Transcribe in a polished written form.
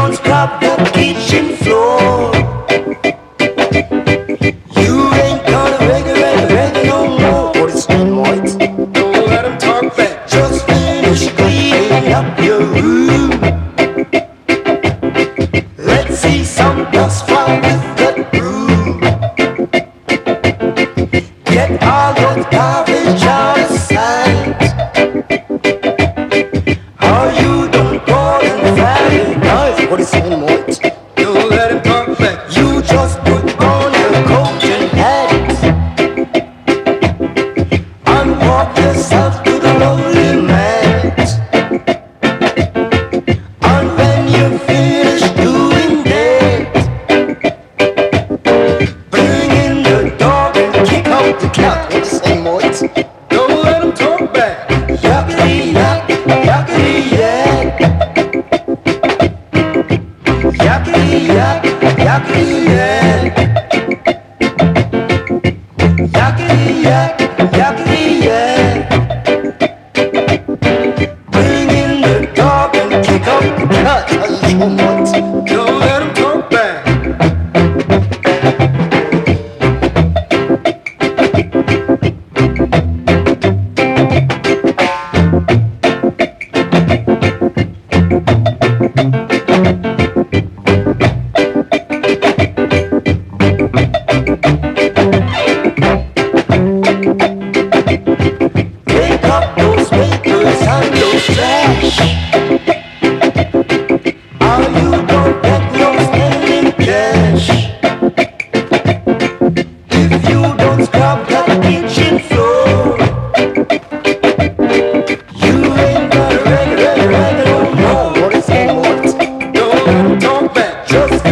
don't scrub the kitchen floor, you ain't gonna reggae no more. What is it, White? Don't let him talk back. Just finish cleaning up your room. Let's see some dust fly with the broom. Get all the garbage out of sight. Are you don't go and fly nice? What is it, White? Don't let him talk back. You just put on your coat and hat and walk yourself to the lonely mat. And when you finish doing that, bring in the dog and kick out the cat. What is it, White? Don't let him talk back. Yakety yak, yakety yak. Yakety yak, yakety yak. Yakety yak, yakety yak. Bring in the dog and kick up the cat. Don't let him talk back. Pick up those papers and those trash. Or you don't get no spending cash. If you don't scrub that kitchen floor, you ain't gonna reggae no more. What is it, What? Don't let him talk back. Just